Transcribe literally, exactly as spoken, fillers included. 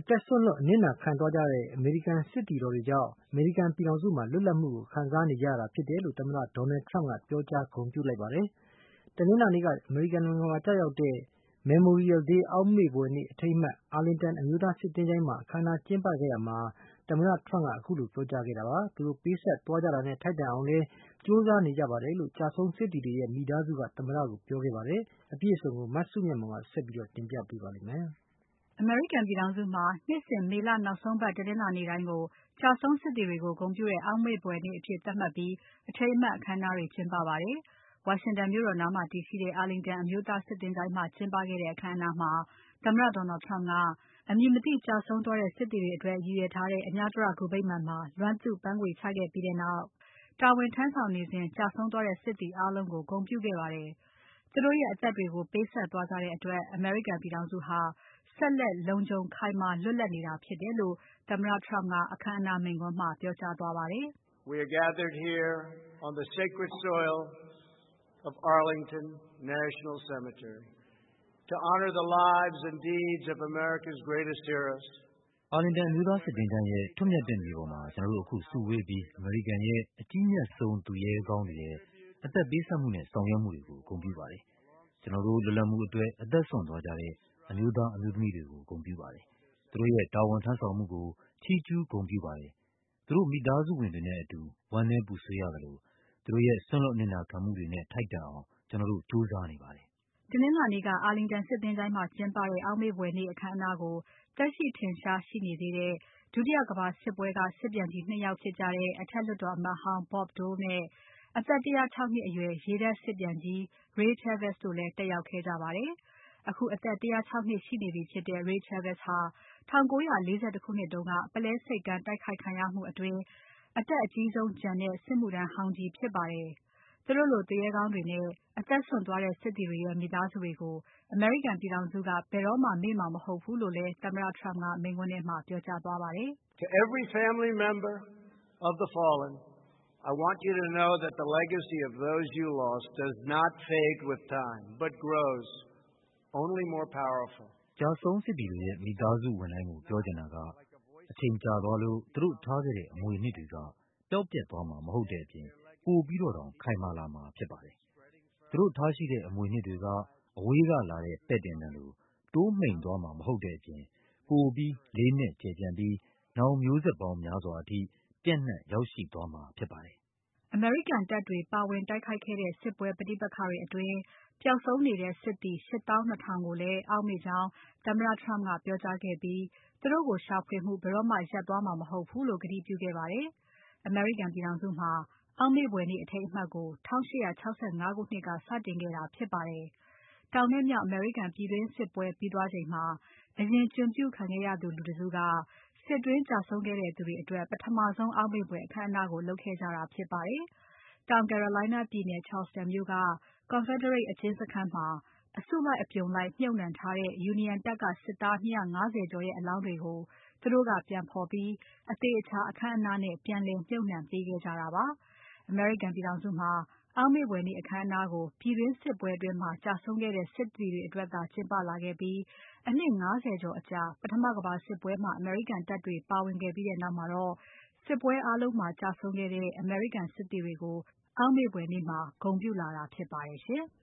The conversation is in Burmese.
အသက်စွန့်လွတ်အနစ်နာခံသွားကြတဲ့အမေရိကန်စစ်သည်တော်တွေကြောင့်အမေရိကန်ပြည်ထောင်စုမှာလွတ်လပ်မှုကိုခံစားနေကြရတာဖြစ်တယ်လို့သမ္မတဒေါ်နယ်ထရမ့်ကပြောကြားဂုဏ်ပြုလိုက်ပါတယ်။တနင်္လာနေ့ကအမေရိကန်နိုင်ငံမှာကျရောက်တဲ့ Memorial Day အောက်မေ့ဖွယ်နေ့အထိမ်းအမှတ်အာလင်တန်အမျိုးသားစစ်သင်္ချိုင်းမှာအခမ်းအနားကျင်းပခဲ့ရမှာသမ္မတထရမ့်ကအခုလိုပြောကြားခဲ့တာပါ။သူတို့ပေးဆက်သွားကြတာနဲ့ထိုက်တန်အောင်လည်းကြိုးစားနေကြပါတယ်လို့ကြာဆုံးစစ်သည်တွေရဲ့မိသားစုကသမ္မတကိုပြောခဲ့ပါတယ်။အပြည့်အစုံကိုမစုမြတ်မွန်ကဆက်ပြီးတင်ပြပေးပါလိမ့်မယ်။အမေရိကန်ပြည်ထောင်စုမှာနှစ်စဉ်မေလနောက်ဆုံးပတ်တနင်္လာနေ့တိုင်းကိုကြာဆုံးစစ်သည်တွေကိုဂုဏ်ပြုတဲ့အောက်မေ့ဖွယ်နေ့အဖြစ်သတ်မှတ်ပြီးအထိမ်းအမှတ်အခမ်းအနားတွေကျင်းပပါတယ်။ဝါရှင်တန်မြို့တော်နားမှာတည်ရှိတဲ့အာလင်တန်အမျိုးသားစစ်သင်္ချိုင်းမှာကျင်းပခဲ့တဲ့အခမ်းအနားမှာသမ္မတ Donald Trump ကအမည်မသိကျဆုံးသွားတဲ့စစ်သည်တွေအတွက်ရည်ရွယ်ထားတဲ့အမြတရဂူဗိမာန်မှာလွမ်းသူ့ပန်းခွေချခဲ့ပြီးနောက်တာဝန်ထမ်းဆောင်နေစဉ်ကျဆုံးသွားတဲ့စစ်သည်အားလုံးကိုဂုဏ်ပြုခဲ့ပါတယ်။သူတို့ရဲ့အသက်တွေကိုပေးဆက်သွားကြတဲ့အတွက်အမေရိကန်ပြည်ထောင်စုဟာဆက်လက်လုံခြုံခိုင်မာလွတ်လပ်နေတာဖြစ်တယ်လို့သမ္မတ Trump ကအခမ်းအနားမိန့်ခွန်းမှာပြောကြားသွားပါတယ်။ We are gathered here on the sacred soil of Arlington National Cemetery to honor the lives and deeds of America's greatest heroes. အာလင်တန်အမျိုးသားစစ်သင်္ချိုင်းရဲ့ထွတ်မြတ်တဲ့မြေပေါ်မှာကျွန်တော်တို့အခုစုဝေးပြီးအမေရိကန်ရဲ့အကြီးမြတ်ဆုံးသူရဲကောင်းတွေရဲ့အသက်ပေးဆက်မှုနဲ့ဆောင်ရွက်မှုတွေကိုဂုဏ်ပြုပါတယ်။ကျွန်တော်တို့လွတ်လပ်မှုအတွက်အသက်ဆွန့်သွားကြတဲ့အမျိုးသားအမျိုးသမီးတွေကိုဂုဏ်ပြုပါတယ်။သူတို့ရဲ့တာဝန်ထမ်းဆောင်မှုကိုချီးကျူးဂုဏ်ပြုပါတယ်။သူတို့မိသားစုဝင်တွေနဲ့အတူဝမ်းနည်းပူဆွေးရသလိုသူတို့ရဲ့ဆွန့်လွတ်အနစ်နာခံမှုတွေနဲ့ထိုက်တန်အောင်ကျွန်တော်တို့ကြိုးစားနေပါတယ်။တနင်္လာနေ့ကအာလင်တန်စစ်သင်္ချိုင်းမှာကျင်းပတဲ့အောက်မေ့ဖွယ်နေ့အခမ်းအနားကိုသက်ရှိထင်ရှားရှိနေသေးတဲ့ဒုတိယကမ္ဘာစစ်ပွဲကစစ်ပြန်ကြီး၂ ယောက်ဖြစ်ကြတဲ့အထက်လွှတ်တော်အမတ်ဟောင်း Bob Dole နဲ့အသက်၁၀၆နှစ်အရွယ်ရေတပ်စစ်ပြန်ကြီး Ray Chavez တို့လည်းတက်ရောက်ခဲ့ကြပါတယ်။အခုအသက်၁၀၆နှစ်ရှိနေပြီဖြစ်တဲ့ Ray Chavez ဟာ၁၉၄၁ခုနှစ်တုန်းကပုလဲဆိပ်ကမ်းတိုက်ခိုက်ခံရမှုအတွင်းအသက်အကြီးဆုံးကျန်တဲ့စစ်မှုထမ်းဟောင်းကြီးဖြစ်ပါတယ်။သူတို့လိုသူရဲကောင်းတွေနဲ့အသက်စွန့်သွားတဲ့စစ်သည်တွေရဲ့မိသားစုတွေကိုအမေရိကန်ပြည်ထောင်စုကဘယ်တော့မှမေ့မှာမဟုတ်ဘူးလို့လည်းသမ္မတ Trump ကမိန့်ခွန်းထဲမှာပြောကြားသွားပါတယ်။ To every family member of the fallen, I want you to know that the legacy of those you lost does not fade with time, but grows only more powerful. ကြာဆုံးစစ်သည်တွေရဲ့မိသားစုဝင်တိုင်းကိုပြောချင်တာကအချိန်ကြာသွားလို့သူတို့ထားခဲ့တဲ့အမွေအနှစ်တွေကပျောက်ပြက်သွားမှာမဟုတ်တဲ့အပြင်ပိုပြီးတော့တောင်ခိုင်မာလာမှာဖြစ်ပါတယ်။သူတို့ထားရှိတဲ့အမွေအနှစ်တွေကအဝေးကလာတဲ့ပဲ့တင်သံလိုတိုးမှိန်သွားမှာမဟုတ်တဲ့အပြင်ပိုပြီးလေးနက်ကျယ်ပြန့်ပြီးနောင်မျိုးဆက်ပေါင်းများစွာအထိပြန့်နှံ့ရောက်ရှိသွားမှာဖြစ်ပါတယ်။အမေရိကန်တပ်တွေပါဝင်တိုက်ခိုက်ခဲ့တဲ့စစ်ပွဲပဋိပက္ခတွေအတွင်းပျောက်ဆုံးနေတဲ့စစ်သည်၈သောင်း၂ထောင်ကိုလည်းအောက်မေ့ကြောင်းသမ္မတ Trump ကပြောကြားခဲ့ပြီးသူတို့ကိုရှာဖွေမှုဘယ်တော့မှရပ်သွားမှာမဟုတ်ဘူးလို့ကတိပြုခဲ့ပါတယ်။အမေရိကန်ပြည်ထောင်စုမှာအောက်မေ့ဖွယ်နေ့အထိမ်းအမှတ်ကို၁၈၆၅ခုနှစ်ကစတင်ခဲ့တာဖြစ်ပါတယ်။တောင်နဲ့မြောက်အမေရိကန်ပြည်တွင်းစစ်ပွဲပြီးသွားချိန်မှာအရင်ကျွန်ပြုခံခဲ့ရသူလူတစုကစစ်တွင်းကျဆုံးခဲ့တဲ့သူတွေအတွက်ပထမဆုံးအောက်မေ့ဖွယ်အခမ်းအနားကိုလုပ်ခဲ့ကြတာဖြစ်ပါတယ်။တောင် Carolina ပြည်နယ် Charleston မြို့က Confederate အကျဉ်းစခန်းမှာအစုလိုက်အပြုံလိုက်မြှုပ်နှံထားတဲ့ Union တပ်ကစစ်သား၂၅၀ကျော်ရဲ့အလောင်းတွေကိုသူတို့ကပြန်ဖော်ပြီးအသေအချာအခမ်းအနားနဲ့ပြန်လည်မြှုပ်နှံပေးခဲ့ကြတာပါ။အမေရိကန်ပြည်ထောင်စုမှာအောက်မေ့ဖွယ်နေ့အခမ်းအနားကိုပြည်တွင်းစစ်ပွဲအတွင်းမှာကျဆုံးခဲ့တဲ့စစ်သည်တွေအတွက်သာကျင်းပလာခဲ့ပြီးအနှစ်၅၀ကျော်အကြာပထမကမ္ဘာစစ်ပွဲမှာအမေရိကန်တပ်တွေပါဝင်ခဲ့ပြီးနောက်မှာတော့စစ်ပွဲအားလုံးမှာကျဆုံးခဲ့တဲ့အမေရိကန်စစ်သည်တွေကိုအောက်မေ့ဖွယ်နေ့မှာဂုဏ်ပြုလာတာဖြစ်ပါတယ်ရှင်။